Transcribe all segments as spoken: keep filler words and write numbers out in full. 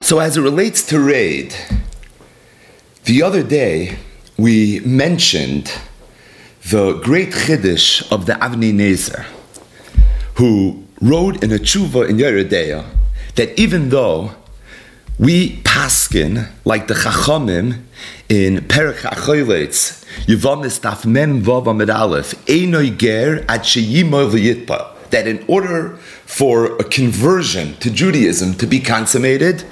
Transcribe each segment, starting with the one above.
So as it relates to raid, the other day we mentioned the great chiddush of the Avnei Nezer, who wrote in a tshuva in Yoreh Deah that even though we paskin like the Chachamim in Perek HaCholetz, Yevamis Daf Mem Vav Amud Aleph, Einoi ger ad sheyimo v'yitpal, that in order for a conversion to Judaism to be consummated,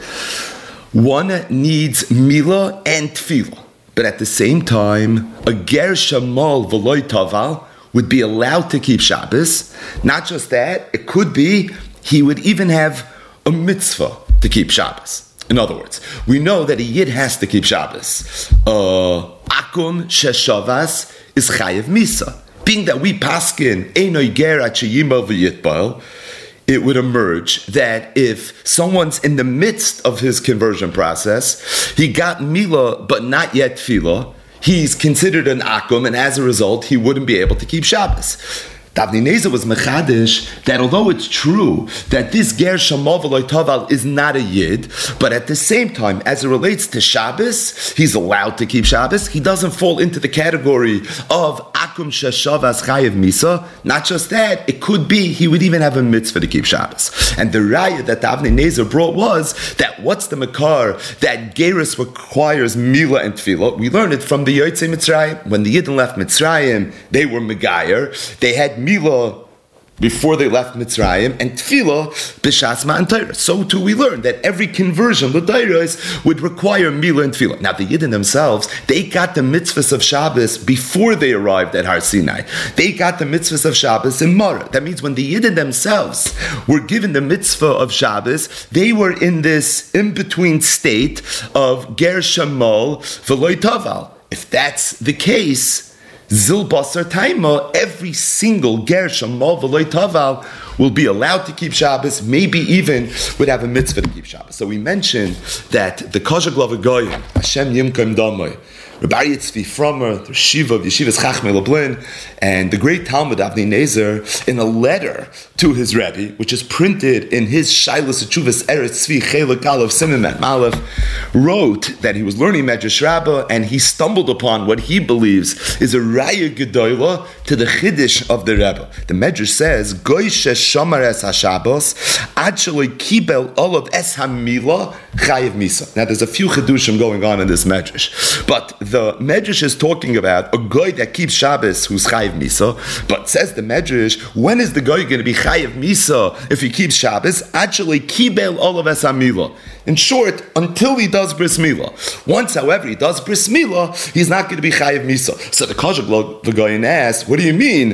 one needs Mila and Tefillah. But at the same time, a ger shamal v'loy taval would be allowed to keep Shabbos. Not just that, it could be he would even have a mitzvah to keep Shabbos. In other words, we know that a yid has to keep Shabbos. Uh, akum sheshavas is chayev misa. Being that we paskin einoi ger ad sheyimo v'yitbal, it would emerge that if someone's in the midst of his conversion process, he got Mila but not yet Tefillah, he's considered an akum, and as a result, he wouldn't be able to keep Shabbos. Avnei Nezer was mechadish that although it's true that this ger shamal v'lo taval is not a yid, but at the same time, as it relates to Shabbos, he's allowed to keep Shabbos. He doesn't fall into the category of akum sheshavas chayev misa. Not just that, it could be he would even have a mitzvah to keep Shabbos. And the raya that the Avnei Nezer brought was that what's the makar that gerus requires mila and tefillah? We learned it from the Yotzei Mitzrayim. When the Yidden left Mitzrayim, they were megayer. They had Mila before they left Mitzrayim, and Tefillah b'shas Matan Torah. So too we learned that every conversion, l'dairos, would require Mila and Tefillah. Now the Yidden themselves, they got the mitzvahs of Shabbos before they arrived at Har Sinai. They got the mitzvahs of Shabbos in Mara. That means when the Yidden themselves were given the mitzvah of Shabbos, they were in this in-between state of ger shamal v'lo taval. If that's the case, Zil Basar Taima, every single ger shamal v'lo taval will be allowed to keep Shabbos, maybe even would have a mitzvah to keep Shabbos. So we mentioned that the Kozher Glav Goyim, Hashem Yimkom Damoi, Rabbi Yitzvi Frommer, the Shiva of Yeshivas Chachmei Lublin, and the great Talmud Avnei Nezer, in a letter to his Rebbe, which is printed in his Shailas Tshuvas Eretz Tzvi Chelek Aleph Siman Malef, wrote that he was learning Medrash Rabbah and he stumbled upon what he believes is a Raya Gedoyla to the Chiddush of the Rebbe. The Medrash says, Goy sheshamar es HaShabbos, ad sheloi kibel olav es hamila chayev misa. Now there's a few Chidushim going on in this Medrash, but the Medrash is talking about a guy that keeps Shabbos who's chayiv misa, but says the Medrash, when is the guy going to be chayiv misa if he keeps Shabbos? Actually, kibel olav es hamila. In short, until he does bris milah. Once, however, he does bris milah, he's not going to be chayiv misa. So the Kozher the guy asked, what do you mean?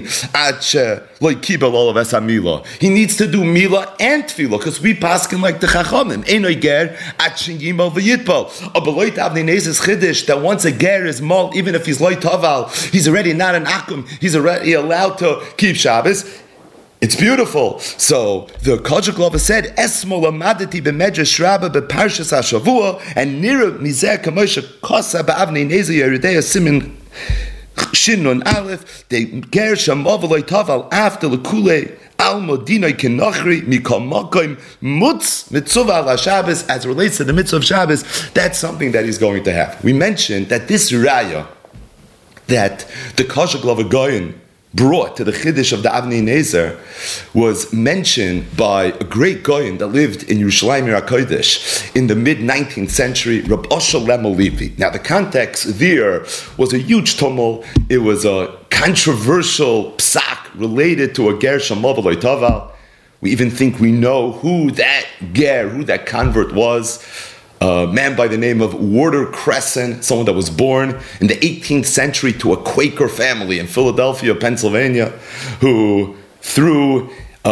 Like kibel olav es hamila. He needs to do milah and tefillah because we paskin like the Chachamim. Einoi ger at sheyimo v'yitpal. A beloit Avnei Nezer's chiddush that once a ger is mal, even if he's loy taval, he's already not an akum. He's already allowed to keep Shabbos. It's beautiful. So the Kozher Glava said, "Esmo lamadati b'medrash Rabbah b'parshas hashavua and nira mizeh kamosha kosa b'Avnei Nezer Yoreh Deah simin shinun aleph de ger shamav v'loy taval after lekule al modinoi kenachri mikol makom mutz mitzvah al Shabbos." As it relates to the mitzvah of Shabbos, that's something that he's going to have. We mentioned that this raya that the Kozher Glava Goyin brought to the Chiddush of the Avnei Nezer was mentioned by a great Goyin that lived in Yerushalayim Ir HaKodesh in the mid-nineteenth century, Rab Osher Lemel Levi. Now the context there was a huge tumult. It was a controversial psak related to a ger shamal v'lo taval. We even think we know who that ger, who that convert was. A man by the name of Warder Crescent, someone that was born in the eighteenth century to a Quaker family in Philadelphia, Pennsylvania, who through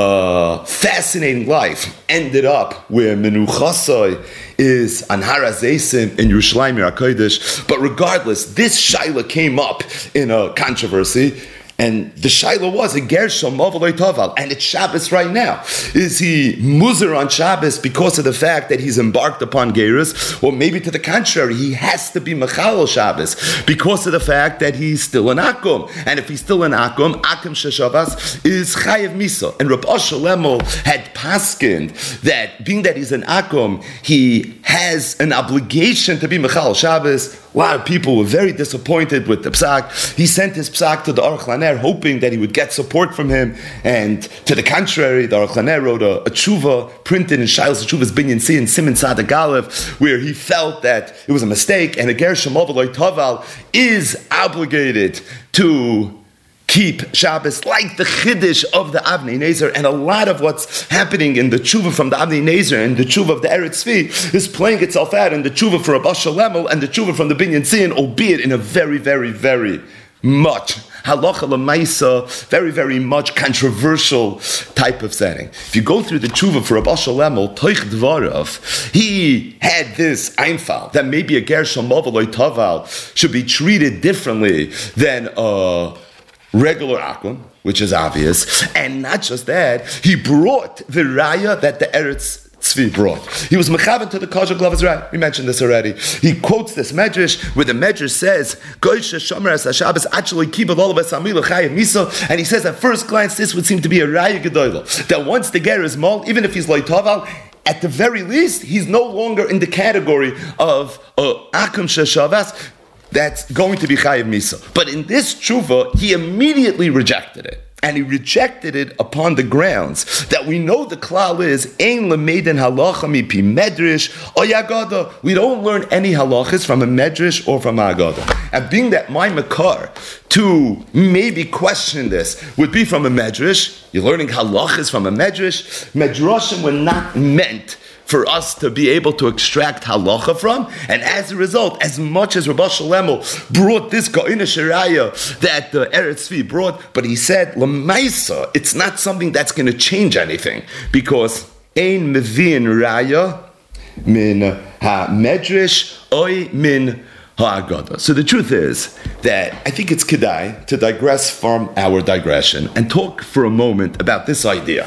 a fascinating life ended up where Menuchasai is on Har HaZeisim in Yerushalayim Ir HaKodesh. But regardless, this shaila came up in a controversy, And the shaila was a gershom mavalei toval, and it's Shabbos right now. Is he muzer on Shabbos because of the fact that he's embarked upon gerus, or maybe to the contrary, he has to be mechalel Shabbos because of the fact that he's still an akum, and if he's still an akum, akum sheshavas is chayev misa. And Reb Asher Lemel had paskined that being that he's an akum, he has an obligation to be mechalel Shabbos. A lot of people were very disappointed with the psak. He sent his psak to the Aruch Laner, hoping that he would get support from him. And to the contrary, the Aruch Laner wrote a, a tshuva printed in Shailas Tshuva's Binyan Si in Siman Tzaddik Aleph, where he felt that it was a mistake, and a gershom mavalei toval is obligated to keep Shabbos like the Chiddush of the Avnei Nezer, and a lot of what's happening in the tshuva from the Avnei Nezer and the tshuva of the Eretz Tzvi is playing itself out in the tshuva for Reb Asher Lemel and the tshuva from the Binyan Tzion, albeit in a very, very, very much halacha l'maisa, very, very much controversial type of setting. If you go through the tshuva for Reb Asher Lemel, Toich Dvarav, he had this einfal that maybe a gershom mavalei toval should be treated differently than a regular akum, which is obvious, and not just that, he brought the raya that the Eretz Tzvi brought. He was mechaven to the Kosher Glavas Raya. We mentioned this already. He quotes this medrash where the medrash says, "Goyshe shomer as Shabbos actually kibud all of us amilu chayev miso," and he says at first glance this would seem to be a raya gedola, that once the ger is mol, even if he's loitoval, at the very least he's no longer in the category of uh, akum sheshavas. That's going to be chayiv misa. But in this tshuva, he immediately rejected it. And he rejected it upon the grounds that we know the klal is ein lemeiden halacha mipi medrash or yagada. We don't learn any halachas from a medrash or from a agada. And being that my makar to maybe question this would be from a medrash, you're learning halachas from a medrash. Medrashim were not meant for us to be able to extract halacha from, and as a result, as much as Reb Asher Lemel brought this Ga'ina Shiraya that the Eretz Tzvi brought, but he said, L'maisa, it's not something that's going to change anything, because ein mevin raya min ha-medrash oy min ha-agada. So the truth is that I think it's kedai to digress from our digression and talk for a moment about this idea.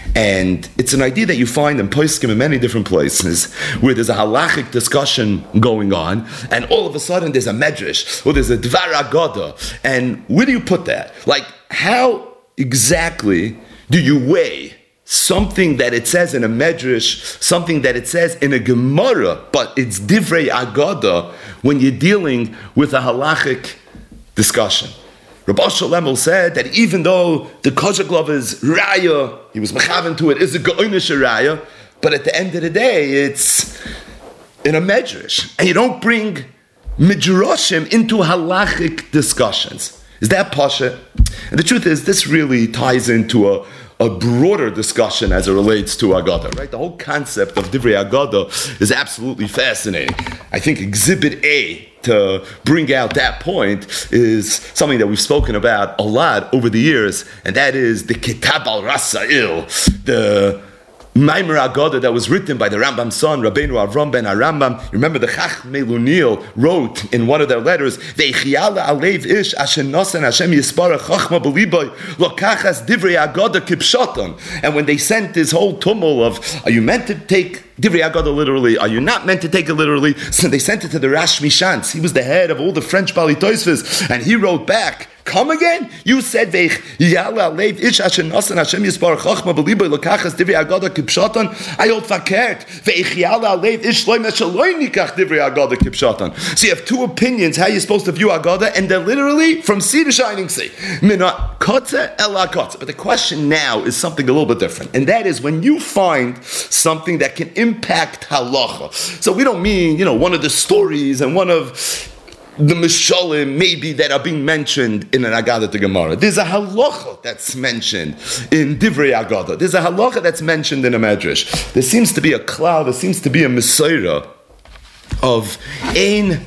And it's an idea that you find in Poskim in many different places, where there's a halachic discussion going on, and all of a sudden there's a medrash, or there's a dvar agada. And where do you put that? Like, how exactly do you weigh something that it says in a medrash, something that it says in a gemara, but it's divrei agada, when you're dealing with a halachic discussion? Reb Asher Lemel said that even though the kosher glove is raya, he was mechaven to it, is a go'inish raya, but at the end of the day, it's in a medrash, and you don't bring midrashim into halachic discussions. Is that pasha? And the truth is, this really ties into a a broader discussion as it relates to Agada, right? The whole concept of Divrei Agada is absolutely fascinating. I think Exhibit A to bring out that point is something that we've spoken about a lot over the years, and that is the Kitab al-Rasail, the Maimer Agada that was written by the Rambam's son, Rabbeinu Avram ben Arambam. Remember, the Chachmei Lunil wrote in one of their letters, "Ve'ichyala alev ish asher nosan Hashem yispara chachma b'liboy lokachas divrei Agada kipshoton." And when they sent this whole tumult of, are you meant to take Divrei Agada literally? Are you not meant to take it literally? So they sent it to the Rashmi Shantz. He was the head of all the French Bali Tosfos, and he wrote back, come again? You said Veich Yala Leiv Ish Asher Nasan Hashem Yisbar Chachma B'Liboy Lekachas Divrei Agada Kipshatan Ayot Fakert Veich Yala Leiv Ish Loim Eshaloi Nikach Divrei Agada Kipshatan. So you have two opinions how you're supposed to view Agada, and they're literally from sea to shining sea. Mina Kotze Ela Kotze. But the question now is something a little bit different, and that is when you find something that can impact halacha. So we don't mean, you know, one of the stories and one of the mishalim maybe that are being mentioned in an Agada to Gemara. There's a halacha that's mentioned in Divrei Agada. There's a halacha that's mentioned in a medrash. There seems to be a cloud, there seems to be a mesorah of ein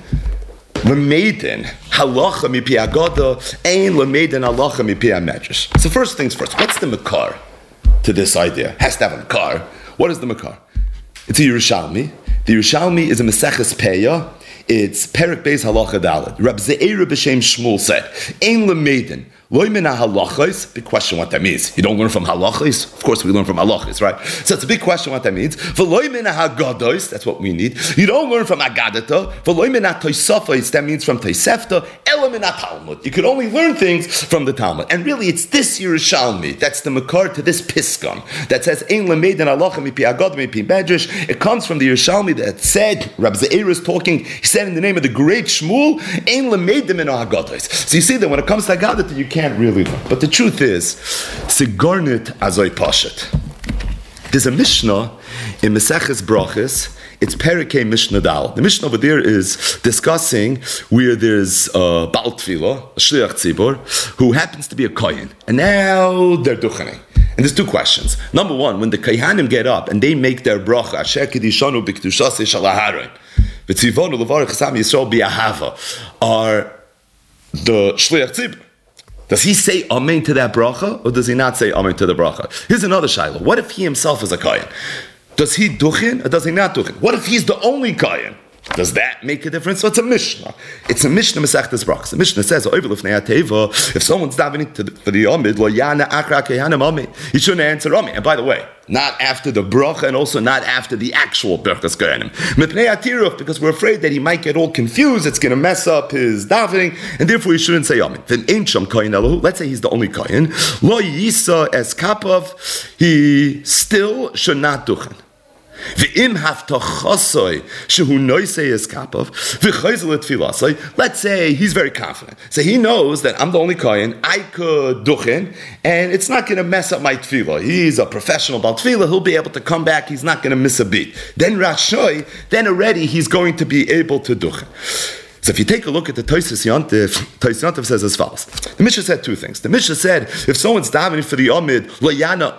l'meiden halacha mipi Agada, ein l'meiden halacha mipi medrash. So first things first, what's the makar to this idea? Has to have a makar. What is the makar? It's a Yerushalmi. The Yerushalmi is a Meseches Peya. It's Perek Beis Halacha Daled. Rab Ze'era b'Shem Shmuel said, Ein l'meiden Loy min halachos. Big question what that means. You don't learn from halachos? Of course we learn from halachos, right? So it's a big question what that means. V'loy min hagados. That's what we need. You don't learn from agadata. V'loy min toisafos. That means from toisefta. Ela min Talmud. You could only learn things from the Talmud. And really it's this Yerushalmi. That's the makar to this piskam that says ein lemeid in halacha mipi agad mipi medrash. It comes from the Yerushalmi that said, Rabbi Zeir is talking, he said in the name of the great Shmuel, ein lemeid in hagados. So you see that when it comes to agadata, you can't really learn. But the truth is, Sigarnit Azoy Pashat. There's a Mishnah in Maseches Brachos. It's Perikei Mishnah Dal. The Mishnah over there is discussing where there's a Baal Tefillah, a Shliach Tzibor, who happens to be a Kohen. And now they're duchening. And there's two questions. Number one, when the Kohanim get up and they make their bracha, Asher Kedishanu B'Kedushasei Shel HaHaron, V'Tzivonu L'Varech Chasam Yisrael B'Ahava, are the Shliach Tzibor. Does he say Amen to that bracha, or does he not say Amen to the bracha? Here's another shayla. What if he himself is a kohen? Does he duchin, or does he not duchin? What if he's the only kohen? Does that make a difference? So it's a Mishnah. It's a Mishnah Masechtas Brachos. The Mishnah says, if someone's davening to the, for the Amid, he shouldn't answer Amen. And by the way, not after the bracha and also not after the actual Berachas Kohanim. Because we're afraid that he might get all confused, it's going to mess up his davening, and therefore he shouldn't say Amen. Then Ein Sham Kohen Elahu, let's say he's the only Kohen, Lo Yisa Es Kapav, he still should not duchen. V'im haftachasoy shehu noisei es kapav v'chayzel tfilasay. Let's say he's very confident, so he knows that I'm the only kohen. I could duchen, and it's not going to mess up my tefillah. He's a professional about tefillah. He'll be able to come back. He's not going to miss a beat. Then rashoy, then already he's going to be able to duchen. So if you take a look at the Tosfos Yontif, Tosfos Yontif says as follows. The Mishnah said two things. The Mishnah said if someone's davening for the Amid Layana.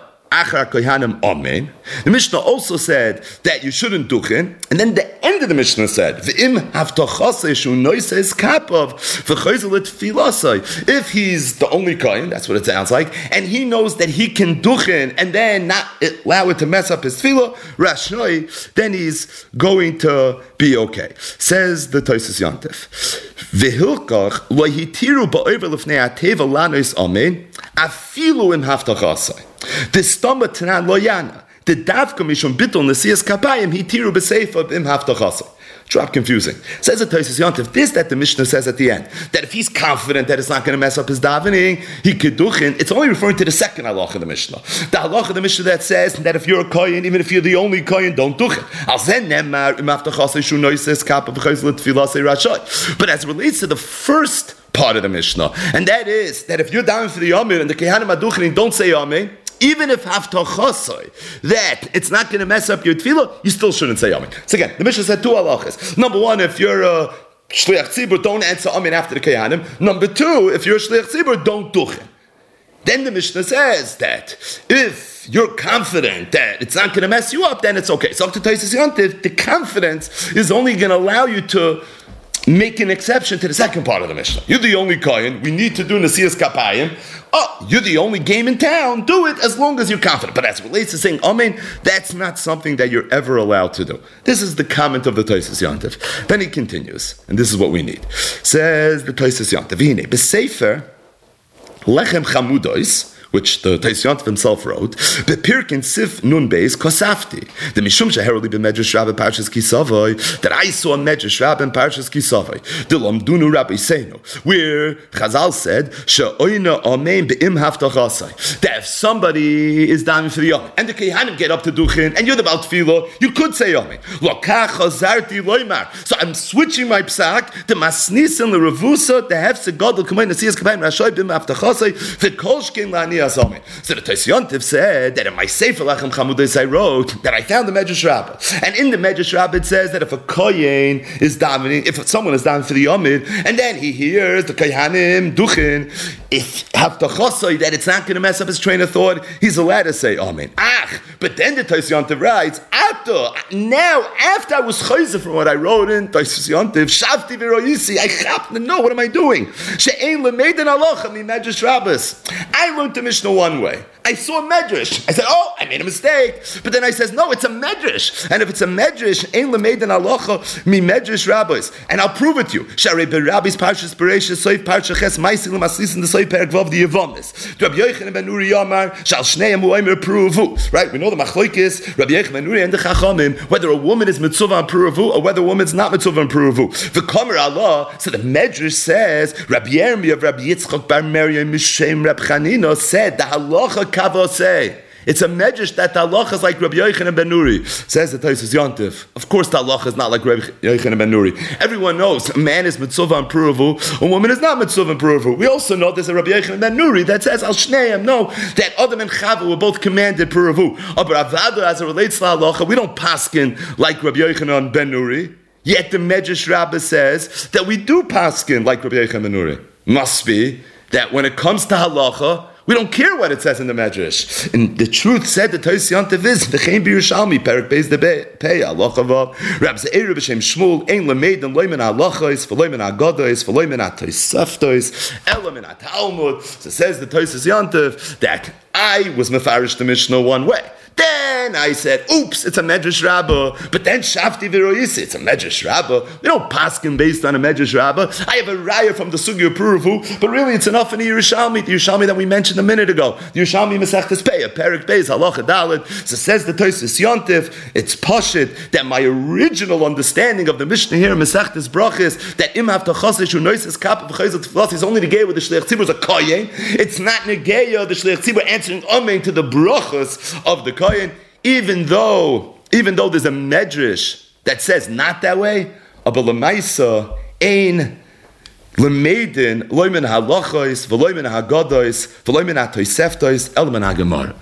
The Mishnah also said that you shouldn't duchen, and then the end of the Mishnah said, if he's the only kohen, that's what it sounds like, and he knows that he can duchen and then not allow it to mess up his tefillah, rashnoi, then he's going to be okay. Says the Tosfos Yontif. V'hilkach lo hitiru ba'over lefnei ateva lanos amen afilu im haftachasai. The stamba tanan loyana. The davka mishum bittul nesias kapayim hitiru b'seifa im haftachasai. Drop confusing. Says the Tosfos Yontif, this that the Mishnah says at the end, that if he's confident that it's not going to mess up his davening, he could duchen. It's only referring to the second halach of the Mishnah. The halach of the Mishnah that says that if you're a kohen, even if you're the only kohen, don't duchen. But as it relates to the first part of the Mishnah, and that is that if you're down for the Yomir and the Kehanim are duchening, don't say Amen. Even if haftachasoi, that it's not going to mess up your tefillah, you still shouldn't say Amen. So again, the Mishnah said two halachas. Number one, if you're a shliach tzibur, don't answer Amen after the Kehanim. Number two, if you're a shliach tzibur, don't duchen. Then the Mishnah says that if you're confident that it's not going to mess you up, then it's okay. So to Tosfos Yontif, the confidence is only going to allow you to make an exception to the second part of the Mishnah. You're the only kohen. We need to do Nesias Kapayim. Oh, you're the only game in town. Do it as long as you're confident. But as it relates to saying Amen, that's not something that you're ever allowed to do. This is the comment of the Tosfos Yontif. Then he continues, and this is what we need. Says the Tosfos Yontif, V'hinei, b'sefer lechem chamudos, which the Tosfos Yontif himself wrote, Bepirkin Sif Nun Beis Kosafti. The Mishum Sheherli b'Medrash Rabbi Parshas Kisavai, that I saw Medrash Rabbi Parshas Kisavai, Dilom Dunu Rabbi Seinu, where Chazal said, She'oina Amen be'im haftachasai. That if somebody is down for the Amen, and the Kehanim get up to duchen, and you're the Baal Tefillah, you could say Amen. Lokach Chazarti Loimar. So I'm switching my psak, the Masnis and the Revusa, the Hefse Gadol Kamein Nesias Kamein Rashoy b'im haftachasai, the Kolshkin Lani. So the Tosfos Yontif said that in my Sefer Lechem Chamudos I wrote that I found the Medrash Rabbah, and in the Medrash Rabbah it says that if a kohen is davening, if someone is davening for the Yomid, and then he hears the Kohanim duchen, if haftachasoi that it's not going to mess up his train of thought, he's allowed to say Amen. Ach, but then the Tosfos Yontif writes, after now after I was chayzer from what I wrote in Tosfos Yontif, shavti v'royisi, I happen to know what am I doing? She'ein lemeiden halacha mi Medrash Rabbah. I learned the Mishnah one way. I saw a medrash. I said, oh, I made a mistake. But then I says, no, it's a medrash. And if it's a medrash, ein lemeiden halacha mi medrash rabbis. And I'll prove it to you. Sharei berabbis parshas bereishis soif parsha ches ma'asim l'maslis in the soif perek vav the yevonis. Rabbi Yochanan ben Nuri Yamar shal shnei amuaymer pruvu. Right? We know the machlokes Rabbi Yochanan ben Nuri and the chachamim whether a woman is mitzvah on pruvu or whether a woman's not mitzvah on pruvu. The Kamer Allah. So the medrash says Rabbi Yirmiyah of Rabbi Yitzchak bar Miriam Mishem Reb Chanina said the halacha kavosei. It's a medrash that the halacha is like Rabbi Yochanan ben Nuri. Says the Tosfos Yontif. Of course, the halacha is not like Rabbi Yochanan ben Nuri. Everyone knows a man is mitzvah on pruvu, a woman is not mitzvah on pruvu. We also know there's a Rabbi Yochanan ben Nuri that says al shneim. No, that Adam and Chava were both commanded pruvu. But Avada, as it relates to halacha, we don't paskin like Rabbi Yochanan ben Nuri. Yet the Medrash Rabbah says that we do paskin like Rabbi Yochanan ben Nuri. Must be that when it comes to halacha, we don't care what it says in the Medrash. And the truth said the Tosfos Yontif is the Chaim B'Yerushalmi Perek Beis the Pei Halacha Vav Rab Ze'er B'Shem Shmuel Ein Lemeiden Loimen HaLachos V'Loimen HaGados V'Loimen HaToseftos Elam HaTalmud. So says the Tosfos Yontif that I was mefarish the Mishnah one way. Then I said, oops, it's a Medrash Rabbah. But then Shafti V'Royisi, it's a Medrash Rabbah. We don't paskin based on a Medrash Rabbah. I have a raya from the Sugya Puruvu, but really it's enough in the Yerushalmi, the Yerushalmi that we mentioned a minute ago. The Yerushalmi Masechtes Peah, Perek Beis, Halacha Daled. So says the Tosfos Yontif, it's Pashit that my original understanding of the Mishnah here, Masechtes Brachis, that Im Havta Chasish who noises Kappa V'Chayzot Tfilas is only the gay with the Shleich Tzibur is a Koyen. It's not Negeya, the Shleich Tzibur answering Amen to the Brachas of the Koyen. Even though, even though there's a medrash that says not that way, but l'maisa ein lemeidin loimen halachos v'loimen hagados v'loimen hatoseftos elmen hagemar.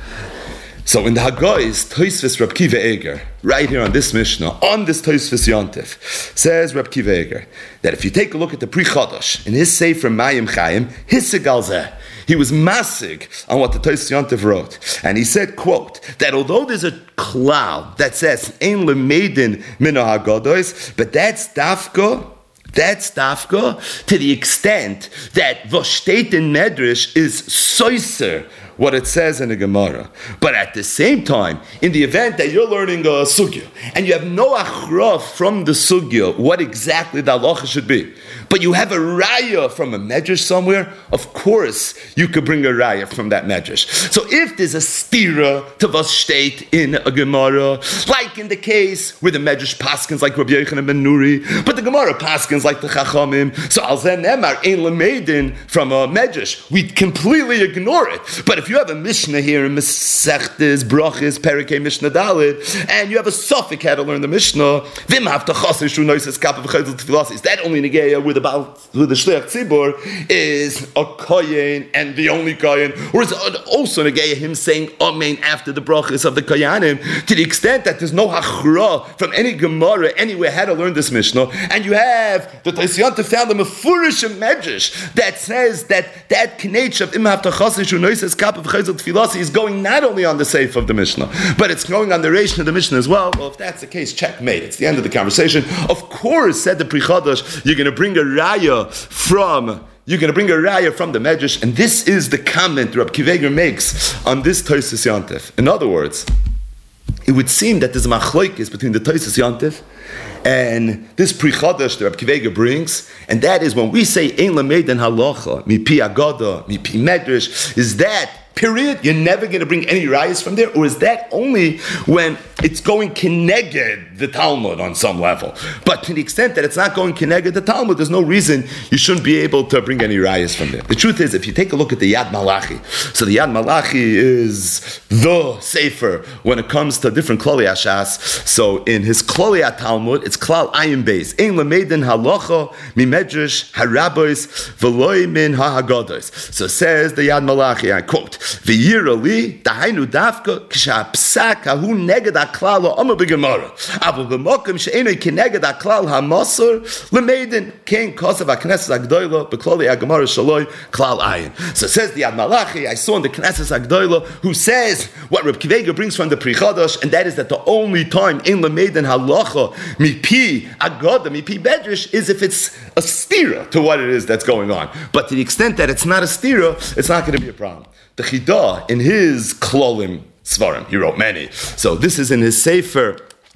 So in the Hagais, Tosfos Reb Kiva Eger, right here on this Mishnah, on this Tosfos Yontif, says Reb Kiva Eger that if you take a look at the Pri Chadash in his Sefer Mayim Chaim, his Segalzeh, he was masig on what the Tosfos Yontif wrote, and he said, "quote that although there's a klal that says ein lemeidin min hagados, but that's dafka." That's dafka to the extent that v'shteit in Medrash is soiser what it says in the Gemara. But at the same time, in the event that you're learning a sugya and you have no achra from the sugya what exactly the halacha should be, but you have a raya from a medrash somewhere, of course you could bring a raya from that medrash. So if there's a stira to v'shteit in a Gemara, like in the case where the medrash paskins like Rabbi Yochanan ben Nuri, but the Gemara paskins like the Chachamim, so al zen emar ein lemeidin from a medrash, we completely ignore it. But if you have a Mishnah here in Masechtes Brachis Perikei Mishnah Daled, and you have a suffix how to learn the Mishnah, vim havta chasish who knows his kappa v'chayzot tfilas, is that only negeya with about with the shleich tzibur is a kohen and the only kohen, or is it also negeya him saying amen after the brachis of the koyanim, to the extent that there's no hachra from any Gemara anywhere how to learn this Mishnah, and you have the Tosfos Yontif found a mefurish medrash that says that that knech of im havta chasish who knows his kappa v'chayzot tfilas is going not only on the seif of the Mishnah, but it's going on the ration of the Mishnah as well. Well, if that's the case, checkmate. It's the end of the conversation. Of course, said the Pri Chadash, you're going to bring a raya from You're going to bring a raya from the Medrash, and this is the comment Reb Kiva Eger makes on this Tosfos Yontif. In other words, it would seem that there's a machlokes between the Tosfos Yontif and this Pri Chadash that Reb Kiva Eger brings, and that is when we say ein lemeidin halacha mi pi agada mi pi medrash, is that period? You're never going to bring any rayas from there, or is that only when it's going kineged the Talmud on some level? But to the extent that it's not going kineged the Talmud, there's no reason you shouldn't be able to bring any rayas from there. The truth is, if you take a look at the Yad Malachi, so the Yad Malachi is the sefer when it comes to different Klali Hashas. So in his Klali Talmud, it's Klal Ayin Beis, ein lemeidin halacha mi medrash harabos v'loi min ha'hagados. So says the Yad Malachi, I quote, V'yirali dahainu dafka k'sha'psak hahu neged haklal ha'amar b'gemara. Aval b'mokim she'enoi keneged haklal ha'masor l'meidin kein kosav ha'knesses ha'gdoila b'klali ha'gemara shaloi klal ayin. So says the Ad Malachi, I saw in the Knesses ha'gdoila, who says what Reb Kivega brings from the Pri Chadash, and that is that the only time in l'meidin halacha mipi agoda mipi bedrash is if it's a stira to what it is that's going on. But to the extent that it's not a stira, it's not going to be a problem. The Chida, in his Klolim Svarim, he wrote many. So this is in his Sefer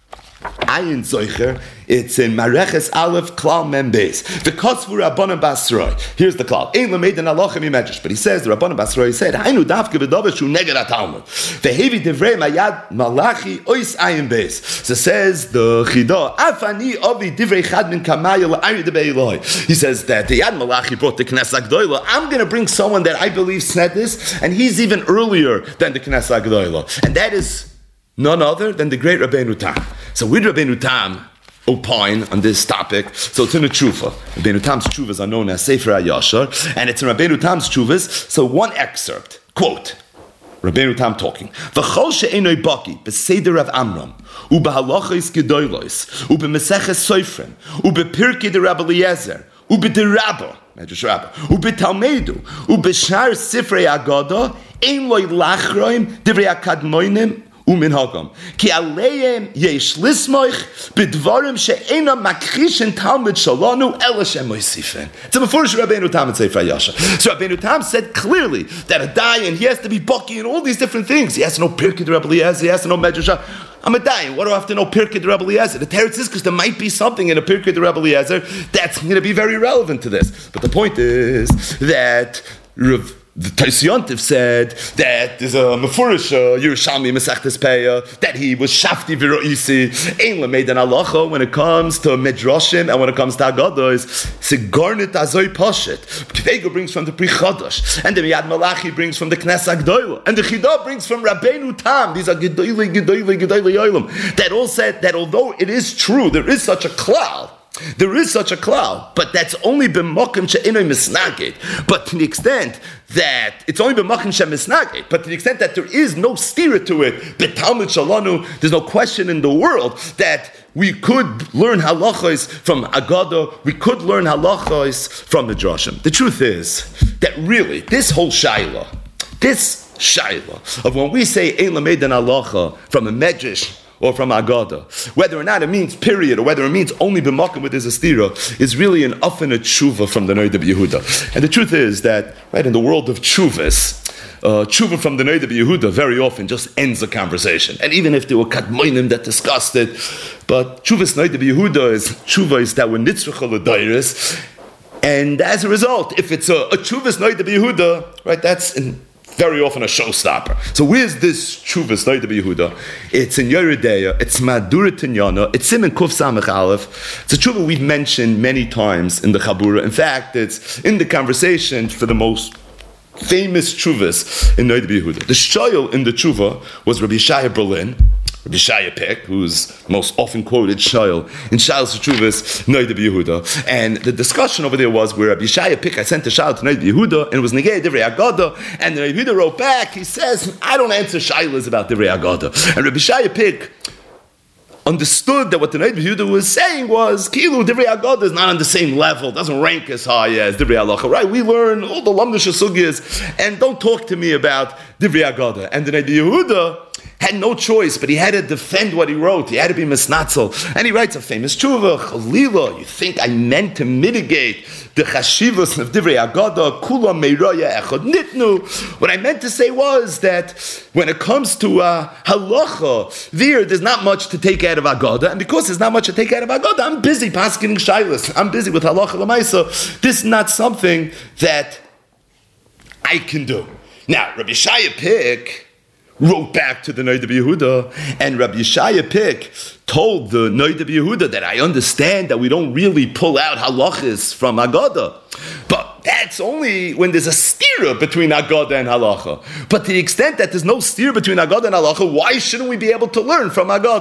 Ayin Zoicher. It's in Mareches Aleph Klal Mem Beis. The Kotzvu Rabbanan Basroi. Here's the Klal. Ein Lameiden Alocha Mi Medrash. But he says, the Rabbanan Basroi said, Hainu Davke V'Dover Shu Neged HaTalmud. Vehevi Divrei Mayad Malachi Ois Ayin Beis. So says the Chida, Afani Ovi Divrei Chad Min Kamaya La'ari Debei Eloi. He says that the Yad Malachi brought the Knesset HaGdoila. I'm going to bring someone that I believe said this, and he's even earlier than the Knesset HaGdoila. And that is none other than the great Rabbeinu Tam. So with Rabbeinu Tam opine on this topic, so it's in a tshuva. Rabbeinu Tam's tshuvas are known as Sefer HaYashar, and it's in Rabbeinu Tam's tshuvas. So one excerpt, quote, Rabbeinu Tam talking, V'chol she'enoi baki b'seder Rav Amram, u'b'halachos gedolos, u'b'meseches soifrim, u'b'pirkei de Rabbi Eliezer, u'b'derabba, Medrash Rabbah, u'b'talmedu, u'b'shar sifrei Agada, ein loy lachroim divrei akadmoinim, Umin Hagam. Ki aleim yesh lismoich bidvarim she'ena makrishin talmud shalanu ela shem moisifen. It's a before Rabbeinu Tam and Sefer HaYashar. So Rabbeinu Tam said clearly that a dayan, he has to be bucky in all these different things. He has to know Pirkei Rabbi Eliezer, he has to know Medrash. I'm a dayan. What do I have to know Pirkei Rabbi Eliezer? The teretz is because there might be something in a Pirkei Rabbi Eliezer that's going to be very relevant to this. But the point is that Rav The Taisyantiv said that there's a Mefurish Yerushalmi Mesachtes Peah that he was Shafti V'Ro'isi Ein L'Meidan Halacha when it comes to Midrashim and when it comes to Agados. Sigarnit Azoi Poshet. Kvega brings from the Pri Chadash, and the Yad Malachi brings from the Knesset HaGdoila, and the Chida brings from Rabbeinu Tam. These are Gedoyle, Gedoyle, Gedoyle Yolim. That all said that although it is true, there is such a klal. There is such a klal, but that's only b'mokim she'enoi misnagid. But to the extent that it's only b'mokim she'misnagid, but to the extent that there is no stira to it, b'talmud shalanu, there's no question in the world that we could learn halachos from Agada, we could learn halachos from the Midrashim. The truth is that really this whole shaila, this shaila of when we say ein lameidan halacha from a medrash or from Agada, whether or not it means period, or whether it means only b'makom with his astira, is really an often a tshuva from the Noda B'Yehuda. And the truth is that, right, in the world of tshuvas, uh, tshuva from the Noda B'Yehuda very often just ends the conversation. And even if there were kadmoinim that discussed it, but tshuvas Noda B'Yehuda is tshuvas that were nitzrachal l'dairis, and as a result, if it's a, a tshuvas Noda B'Yehuda, right, that's in very often a showstopper. So where's this Chuvas Noda B'Yehuda? It's in Yeridea, it's Madura Tinyana, it's Siman Kuf Samech Aleph. It's a Chuvah we've mentioned many times in the Chabura. In fact, it's in the conversation for the most famous Chuvas in Noda B'Yehuda. The Shoyel in the Chuvah was Rabbi Yeshaya Berlin, Rabbi Yeshaya Pick, who's most often quoted Shail in Shail's Chuvas Noda B'Yehuda, and the discussion over there was where Rabbi Yeshaya Pick, I sent a Shail to Noda B'Yehuda, and it was Negei Divrei Agada, and the Rabbi Yehuda wrote back, he says, I don't answer Shailas about Divrei Agada. And Rabbi Yeshaya Pick understood that what the Noda B'Yehuda was saying was, Kilu, Divrei Agada is not on the same level, doesn't rank as high as Divrei Halacha, right? We learn all the Lamdash Sugyas, and don't talk to me about Divrei Agada. And the Noda B'Yehuda had no choice, but he had to defend what he wrote. He had to be misnatzel. And he writes a famous tshuva, Chalila, you think I meant to mitigate the chashivas of Divrei Agada, Kula Meiraya Echad Nitnu. What I meant to say was that when it comes to uh, halacha, there, there's not much to take out of Agada, and because there's not much to take out of Agada, I'm busy paskening shaylas. I'm busy with halacha l'maisa. This is not something that I can do. Now, Rabbi Yeshaya Pick wrote back to the Noda B'Yehuda, and Rabbi Yeshaya Pick told the Noda B'Yehuda that I understand that we don't really pull out halachas from Agada, but that's only when there's a stira between Agada and halacha. But to the extent that there's no stira between Agada and halacha, why shouldn't we be able to learn from Agada?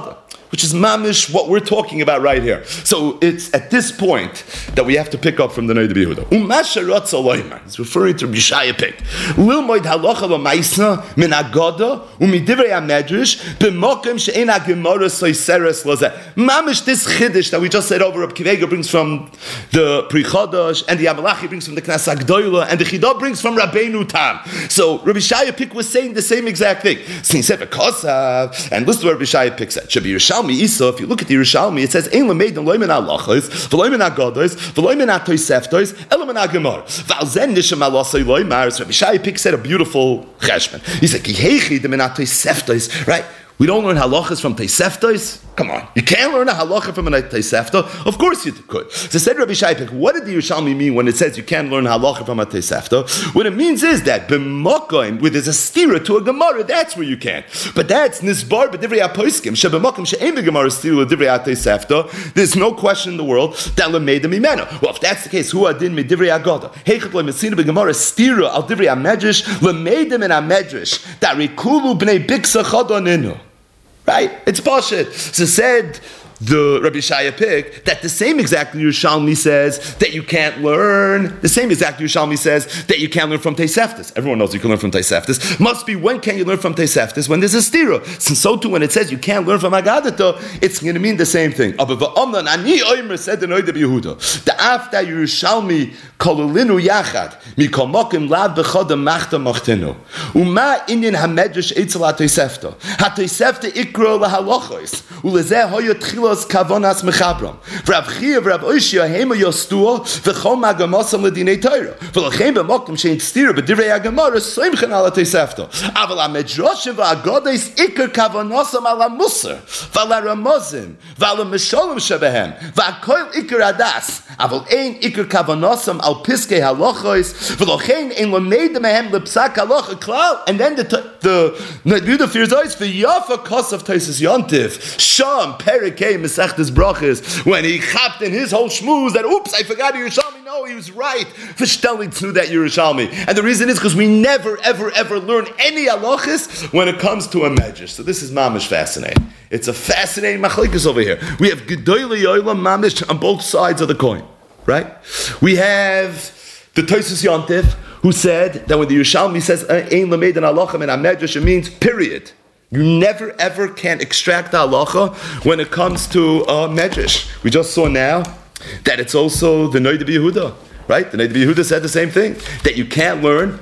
which is mamish what we're talking about right here. So it's at this point that we have to pick up from the Noda B'Yehuda. Umasha Ratza Loimer. He's referring to Bishaya Pik. Lilmoid halacha l'maisa min agada umidivrei hamedrash b'mokem she'en hagemara soiseres lazeh. Mamish this chiddush that we just said over, Reb Kiva Eiger brings from the Pri Chadash, and the Amalachi brings from the Knas HaGdoila, and the Chidah brings from Rabbeinu Tam. So Rabbi Shaya Pik was saying the same exact thing. So he said, Kosav, and listen to what Rabbi Shaya Pik said. Shabi Yerushalmi Isa, if you look at the Yerushalmi, it says, Ein lemeid and loimen halachos, v'loimen hagodos, v'loimen hatoiseftos, elomen hagemar. V'alzen nisham alasai loimars. Rabbi Shaya Pik said a beautiful cheshbon. He said, Ki heichi de men hatoiseftos, right? We don't learn halachas from Toseftos. Come on, you can't learn a halacha from a Tosefta. Of course you could. So said Rabbi Shaipik, what did the Yerushalmi mean when it says you can't learn halacha from a Tosefta? What it means is that b'makom, where there's a stira to a Gemara, that's where you can. But that's nisbar b'divrei haposkim sheb'makom she'ein b'Gemara stira l'divrei Tosefta. There's no question in the world that lemeida mimena. Well, if that's the case, who adin midivrei agada? Heichot le'mesina b'Gemara stira al divrei hamedrash lemeida min hamedrash that rikulu b'nei biksa chadoninu. Right? It's bullshit. So said the Rabbi Shaya Pik that the same exact Yerushalmi says that you can't learn. The same exact Yerushalmi says that you can't learn from Toseftos. Everyone knows you can learn from Toseftos. Must be when can you learn from Toseftos? When there's a stira. So, so too when it says you can't learn from Haggadah, it's going to mean the same thing. But v'omnan ani oimer said the Noda B'Yehuda. The after Yerushalmi kololinu yachad mikol mokim lav b'chodam machta machtinu uma inyan hamedrash eitzel ha-Tosefta ha-Tosefta ikro lahalochos ulezeh hoyo tchilos kavonas mechabram v'rav Chia v'rav Oishia hema yostua v'chom magamasam l'dinei Torah v'lachem b'mokim shein stira b'divrei hagemara soimchen ala Tosefta aval ha-medrashim v'agodes ikr kavonasam ala musar v'ala ramozim v'ala mesholim shebehem v'akoil ikr adas aval ein ikr kavonasam al piskei halachos v'lochein ein lomeid mehem lepsak halacha klal. And then the the Yehuda fears always for yafa kosav Tosas Yontif Sham Perikei Mesechtes Brachos when he chapped in his whole shmooze that oops I forgot Yerushalmi. No, he was right. V'shtelitz knew that Yerushalmi, and the reason is because we never ever ever learn any halachas when it comes to a medrash. So this is mamish fascinating. It's a fascinating machlekes over here. We have gedolei yolam mamish on both sides of the coin. Right? We have the Tosas Yontif who said that when the Yerushalmi says Ein lameid an halacha min hamedrash, it means period. You never ever can extract the halacha when it comes to a medrash. We just saw now that it's also the Noda B'Yehuda, right? The Noda B'Yehuda said the same thing, that you can't learn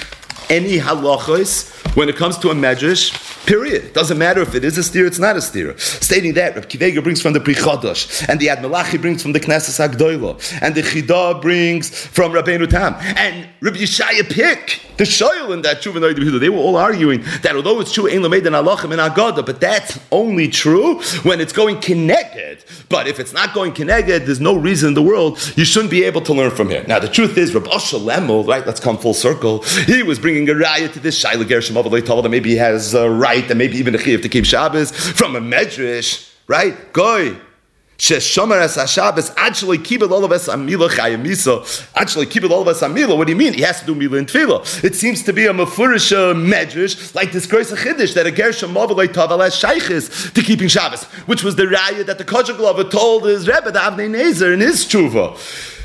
any halachos when it comes to a medrash, period. Doesn't matter if it is a stira, it's not a stira. Stating that, Reb Kiva Eiger brings from the Pri Chadash, and the Admalachi brings from the Knesset HaGdoila, and the Chidah brings from Rabbeinu Tam, and Reb Yeshaya Pik, the Shoyal in that Tshuva Noda B'Yehuda, they were all arguing that although it's true, Ein Lameid and Halachim and Haggadah, but that's only true when it's going kineged. But if it's not going kineged, there's no reason in the world you shouldn't be able to learn from here. Now the truth is, Reb Asher Lemel, right, let's come full circle, he was bringing a raya to this Shaila Gershom Avos told that maybe he has a right and maybe even a chiyuv to keep Shabbos from a medrash, right? Goy. Sheshomer es HaShabbos, actually keep it all of us amila chayamisa. Actually keep it all of us amila. What do you mean? He has to do mila and tefillah. It seems to be a mefurish medrash, like this grace of chiddush that a gershom mavalei taval has shayches to keeping Shabbos, which was the raya that the Kodesh Glover told his Rebbe, the Avnei Nezer, in his tshuva.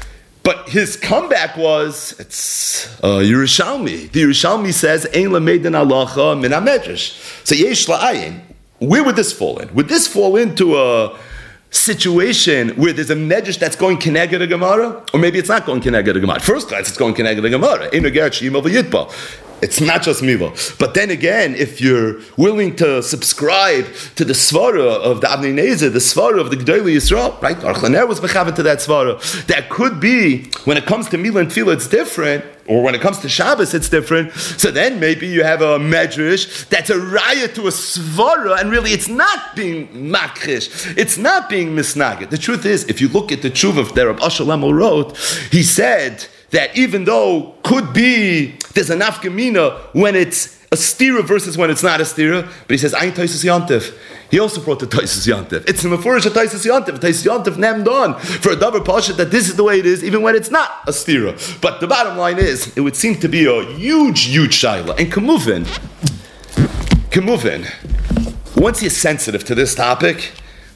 But his comeback was, it's uh, Yerushalmi. The Yerushalmi says, Ein lameid an halacha min hamedrash. So yesh la'ayin. Where would this fall in? Would this fall into a situation where there's a medrash that's going kineged a Gemara? Or maybe it's not going kineged a Gemara. First class, it's going kineged a Gemara. Ein ageret she'imah v'yitba. It's not just miva. But then again, if you're willing to subscribe to the svara of the Avnei Nezer, the svara of the Gedolei Yisrael, right? Aruch LaNer was mechaven to that svara. That could be, when it comes to mila and tefillah, it's different. Or when it comes to Shabbos, it's different. So then maybe you have a medrash that's a raya to a svara, and really it's not being makrish. It's not being misnaged. The truth is, if you look at the tshuva that Reb Asher Lemel wrote, he said that even though could be there's a nafkamina when it's a stira versus when it's not a stira, but he says Ayin Tosas Yontif. He also brought the Tosas Yontif. It's in the Mefurish of Tosas Yontif. Tosas Yontif named on for a davar pasha that this is the way it is, even when it's not a stira. But the bottom line is, it would seem to be a huge, huge shaila. And Kamuvin, Kamuvin, once you're sensitive to this topic,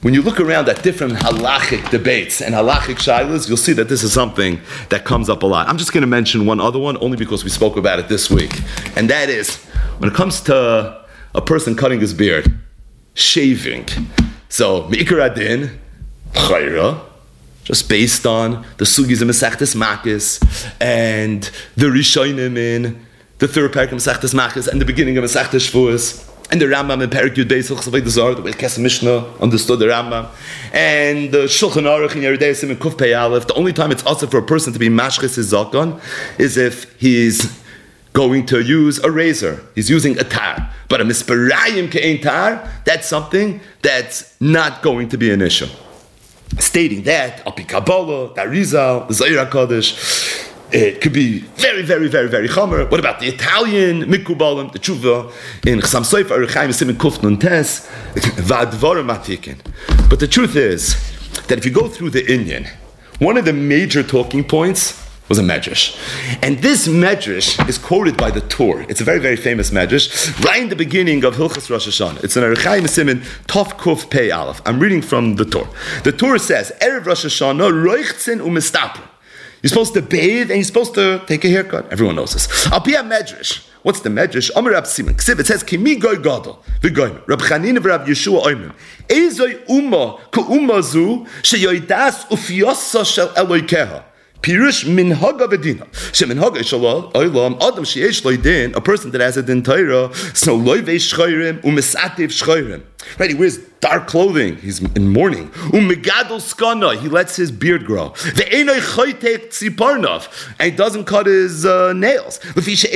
when you look around at different halachic debates and halachic shilas, you'll see that this is something that comes up a lot. I'm just going to mention one other one, only because we spoke about it this week. And that is, when it comes to a person cutting his beard, shaving. So, Me'ikar Adin, Chayra, just based on the Sugis of Masechtes Makis, and the Rishonim in the third parak of Masechtes Makis, and the beginning of Masechtes Shavuos, and the Rambam in Perik Yud Beis Hilchos Avodas Zarah, the way Kesef Mishnah understood the Rambam, and the Shulchan Aruch in Yeridei Yosef and Kuf Pei Aleph. The only time it's also for a person to be mashchis his zakon is if he's going to use a razor. He's using a tar. But a misparayim ke'ein tar, that's something that's not going to be an issue. Stating that, Alpi Kabbalah, the Arizal, the Zohar HaKadosh, it could be very, very, very, very chomer. What about the Italian Mikubalim, the Tshuva, in Chasam Sofer, Rechaim, Simen Kuf Nun Tes, Va'advarim Matikin. But the truth is that if you go through the Inyan, one of the major talking points was a medrash. And this medrash is quoted by the Torah. It's a very, very famous medrash, right in the beginning of Hilchos Rosh Hashanah. It's in Rechaim Simen Tov Kuf Pei Aleph. I'm reading from the Torah. The Torah says, Erev Rosh Hashanah, Roichtzin u'mistapra. You're supposed to bathe and you're supposed to take a haircut. Everyone knows this. Al pi medrash. What's the medrash? Amar Rab Simon. It says, Kimi goy gadol v'goyim. Rab Chanina v'Rab Yeshua oimim. Ezoy umma k'umma zu sheyoidas ufiyasa shel Eloikeha. Pirush minhaga v'dina. Sheminhaga shalal oilam adam sheyesh lo din. A person that has a din Torah. So loyvei shchoirim u'misativ shchoirim. Right, he wears dark clothing. He's in mourning. Umegadol skana. He lets his beard grow. Ve'enoi choytek tziparnav. And he doesn't cut his uh, nails. When it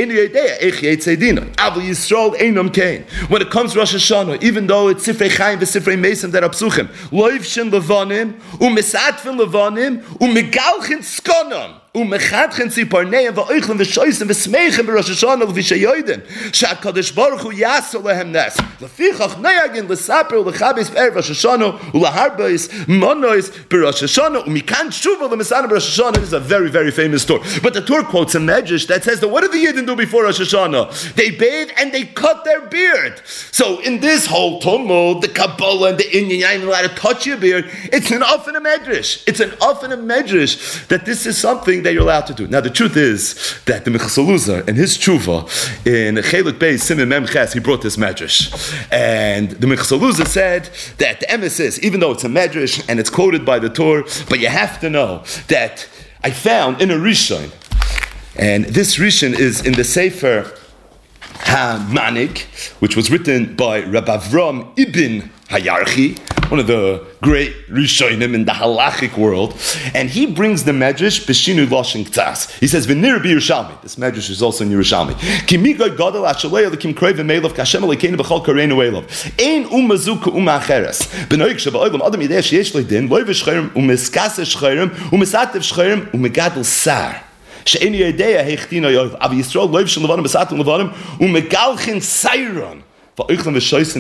comes to Rosh Hashanah, even though it's Sifrei Chaim v'Sifrei Mesim that are psuchim, loivshin levanim, umesatfin levanim, umegalchin skanam. Umechadchen ziparneim va'oichlin v'shoysim v'smeichem b'Rosh Hashanah l'vishayoydim she'akadosh baruch hu yasol lehem nes lefichach neyagin l'saper l'chabes b'erev Rosh Hashanah u'laharbais monois b'Rosh Hashanah u'mikan shuva l'mesana b'Rosh Hashanah. This is a very, very famous story. But the Torah quotes a medrash that says that what did the Yidden do before Rosh Hashanah? They bathe and they cut their beard. So in this whole tumult, the Kabbalah and the Inyan, you're not even allowed to touch your beard. It's an off and a medrash. It's an off and a medrash that this is something that you're allowed to do. Now the truth is that the Michas Eluzar and his tshuva in Chelik Beis Simen Mem Ches, he brought this medrash, and the Michas Eluzar said that the emes is, even though it's a medrash and it's quoted by the Torah, but you have to know that I found in a Rishon, and this Rishon is in the Sefer HaManik, which was written by Rabbi Avram Ibn Hayarchi, one of the great Rishonim in the halachic world, and he brings the medrash b'shinu loshin k'tzas. He says v'nir b'Yerushalmi. This medrash is also in Yerushalmi. Ki migoy gadol ashalei elikim krei v'meilov k'Hashem elikeinu b'chol kareinu elov. Ein umazu k'uma acheres. B'noik sheba'olam adam yidei sheyesh lo din loy v'shchayrim u'miskase shchayrim u'misatev shchayrim u'megadol sar. She'eni yedei hechtina yoyv. Av Yisrael loy v'shel levanim b'satim levanim u'megalchin sayron. So Michas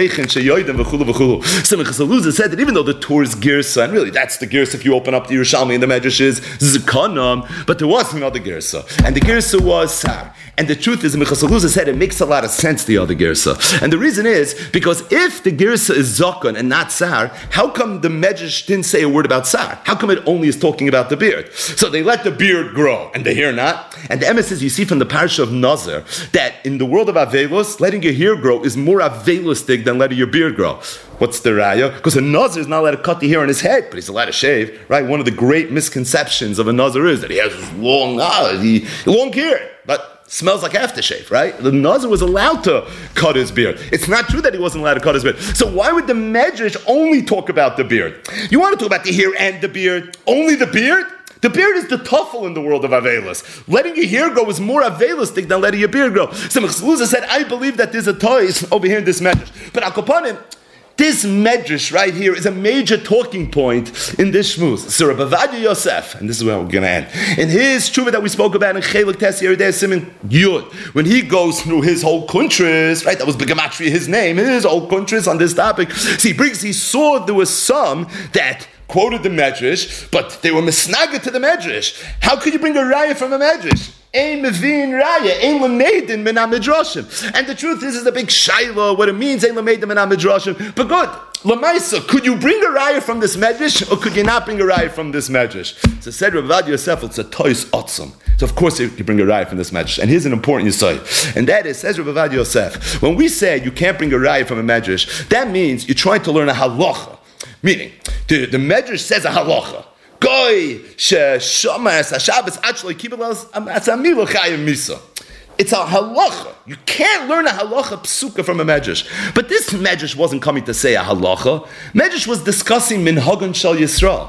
Eluzar said that even though the Torah's girsa, and really that's the girsa if you open up the Yerushalmi and the Medrash is Zikanam, but there was another girsa, and the girsa was Sar. And the truth is, Michas Eluzar said it makes a lot of sense, the other girsa. And the reason is, because if the girsa is Zakon and not Sar, how come the Medrash didn't say a word about Sar? How come it only is talking about the beard? So they let the beard grow, and the hair not. And the emes is, you see from the parasha of Nazir, that in the world of Avelos, letting your hair grow is more avelistic than letting your beard grow. What's the raya? Because a Nazir is not allowed to cut the hair on his head, but he's allowed to shave, right? One of the great misconceptions of a Nazir is that he has long, ah, he, long hair, but smells like aftershave, right? The Nazir was allowed to cut his beard. It's not true that he wasn't allowed to cut his beard. So why would the Medrash only talk about the beard? You want to talk about the hair and the beard? Only the beard? The beard is the tuffle in the world of Avelis. Letting your hair grow is more Avelistic than letting your beard grow. So Michas Eluzar said, I believe that there's a toys over here in this medrash. But Akopanim, this medrash right here is a major talking point in this shmuz. So Rabbi Ovadia Yosef, and this is where we're going to end, in his tshuva that we spoke about in Chelik Tes Yeridei Simen Yud, when he goes through his whole countries, right, that was Begamatria, his name, his whole countries on this topic. So he brings, he saw there was some that quoted the medrash, but they were misnaga to the medrash. How could you bring a raya from a medrash? Ein mevin raya, ein lemeidin min ha-midrashim. And the truth is, is a big shaila, what it means, ein lemeidin min ha-midrashim. But good, Lamaisa, could you bring a raya from this medrash, or could you not bring a raya from this medrash? So said Rav Ovadia Yosef, it's a tois otzum. So of course you can bring a raya from this medrash. And here's an important yesod, and that is, says Rav Ovadia Yosef, when we say you can't bring a raya from a medrash, that means you're trying to learn a halacha. Meaning, the, the medrash says a halacha. Goy she shomer Shabbos actually keep it as amilu chayim misa. It's a halacha. You can't learn a halacha psuka from a medrash. But this medrash wasn't coming to say a halacha. Medrash was discussing minhagan shel Yisrael.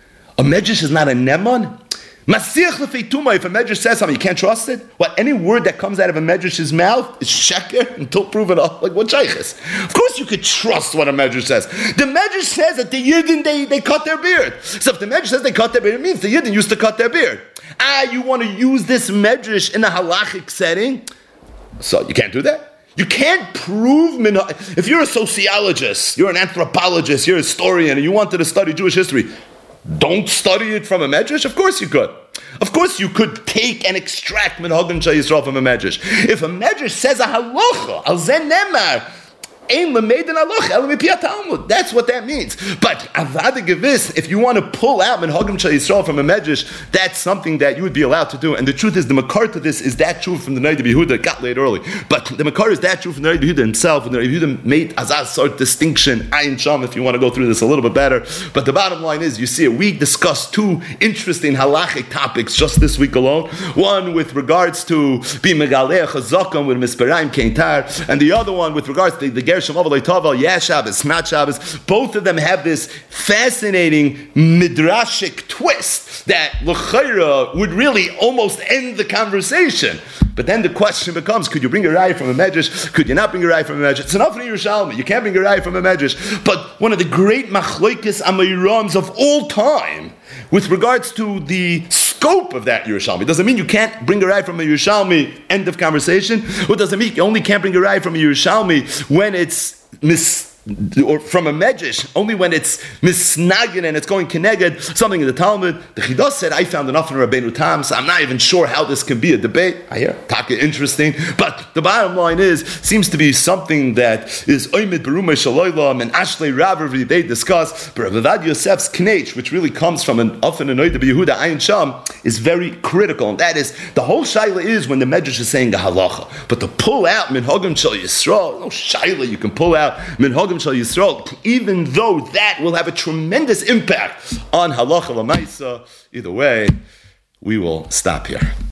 A medrash is not a neman. Masiach lefeituma. If a medrash says something, you can't trust it. What, any word that comes out of a medrash's mouth is sheker until proven up. Like what shaykhis? Of course, you could trust what a medrash says. The medrash says that the Yidden they, they cut their beard. So if the medrash says they cut their beard, it means the Yidden used to cut their beard. Ah, you want to use this medrash in a halachic setting? So you can't do that. You can't prove min- if you're a sociologist, you're an anthropologist, you're a historian, and you wanted to study Jewish history. Don't study it from a medrash? Of course you could. Of course you could take and extract minhagan shel Yisrael from a medrash. If a medrash says a halacha, al zen nemar, ein lemeidin halacha, el mipiyat Talmud. That's what that means. But avada gevis, if you want to pull out minhagan shel Yisrael from a medrash, that's something that you would be allowed to do. And the truth is, the makar to this is that truth from the Noda B'Yehuda. It got laid early, but the makar is that truth from the Noda B'Yehuda himself. And the Noda B'Yehuda made azaz sort distinction, ayin sham. If you want to go through this a little bit better, but the bottom line is, you see it. We discussed two interesting halachic topics just this week alone. One with regards to being megaleh chazakam with misperaim keintar, and the other one with regards to the, the Shabbos Tavel, yeah, Shabbos, not Shabbos. Both of them have this fascinating midrashic twist that l'chayra would really almost end the conversation. But then the question becomes: could you bring a raya from a medrash? Could you not bring a raya from a medrash? It's enough in Yerushalmi. You can't bring a raya from a medrash. But one of the great machlokes amirams of all time, with regards to the scope of that Yerushalmi, doesn't mean you can't bring a raya from a Yerushalmi. End of conversation. Or doesn't mean you only can't bring a raya from a Yerushalmi when it's mis or from a medrash, only when it's misnagin and it's going keneged something in the Talmud. The Chidas said, I found enough in Rabbeinu Tam, so I'm not even sure how this can be a debate. I hear taka interesting, but the bottom line is, seems to be something that is oimid berumay shaloylam and ashlei rav they discuss. But Rav Ovadia Yosef's knech, which really comes from an often a Noda B'Yehuda ayin sham, is very critical, and that is the whole shaila is when the medrash is saying a halacha, but to pull out minhagim shel Yisrael, no shaila you can pull out minhagim shel Yisrael, even though that will have a tremendous impact on halacha l'maisa. Either way, we will stop here.